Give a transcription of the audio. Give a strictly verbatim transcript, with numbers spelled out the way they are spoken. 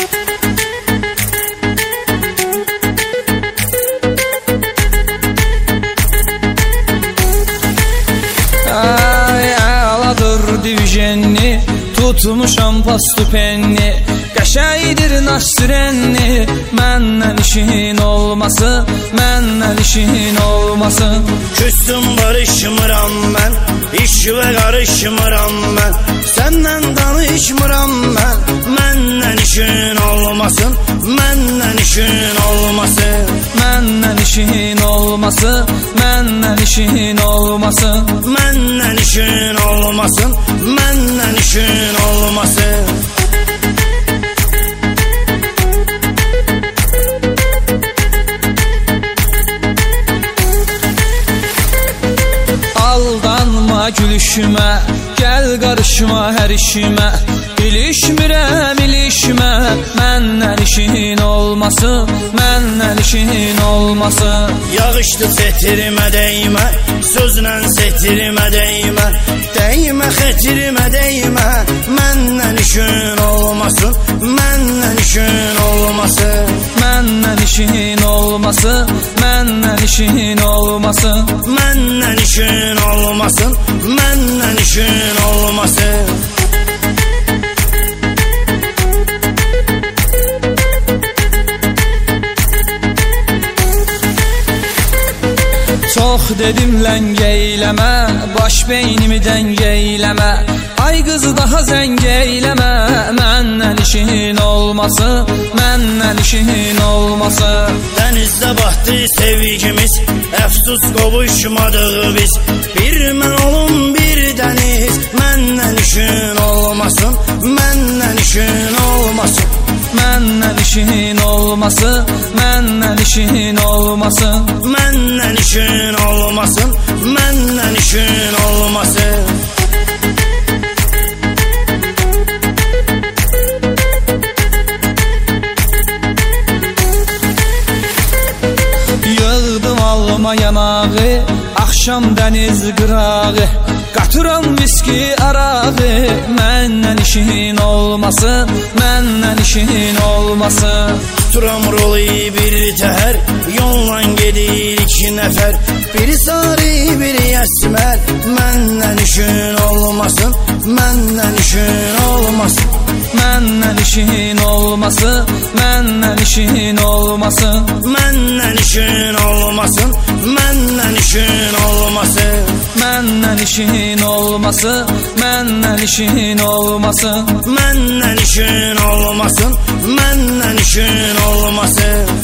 Divijenni tutmuşam pastupenni, qəşəydir naşsürenni. Məndən işin olması, məndən işin olması. Küstüm barışmıram mən, işvə qarışmıram mən, səndən danışmıram mən. Məndən işin olmasın, məndən işin olmasın. Məndən işin olması, məndən işin olmasın. Məndən işin olmasın, məndən işin olmasın. Aldanma gülüşümə, gəl qarışma hər işimə. İlişmirəm, ilişmə, məndən işin olmasın, məndən işin olmasın. Yağışdı xetirimə dəymə, sözlə setirimə dəymə, dəymə xetirimə dəymə. Məndən işin olmasın, məndən işin olmasın. Məndən işin olmasın, məndən işin olmasın. Məndən işin olmasın, məndən işin olmasın. Çox dedim ləng eyləmə, baş beynimi dəng eyləmə. Ay qızı daha zəng eyləmə, məndən işin olmasın, məndən işin olmasın. Dənizdə batdı sevgimiz, əfsus qovuşmadıq biz. Bir mən olum bir dəniz, məndən işin olmasın, məndən işin olmasın. Məndən işin olmasın, məndən işin olmasın. Məndən işin olmasın, məndən işin olmasın. Yığdım alma yanağı, axşam dəniz qırağı. Qatıram viski arağı, məndən işin olmasın, məndən işin olmasın. Tuturam rolu bir təhər, yolla gedir iki nəfər. Biri sarı, biri əsmər, məndən işin olmasın, məndən işin olmasın. Məndən işin olmasın, məndən işin olmasın. Məndən işin olmasın, məndən işin olmasın. Məndən işin olmasın, məndən işin olmasın. Məndən işin olmasın, məndən işin olmasın.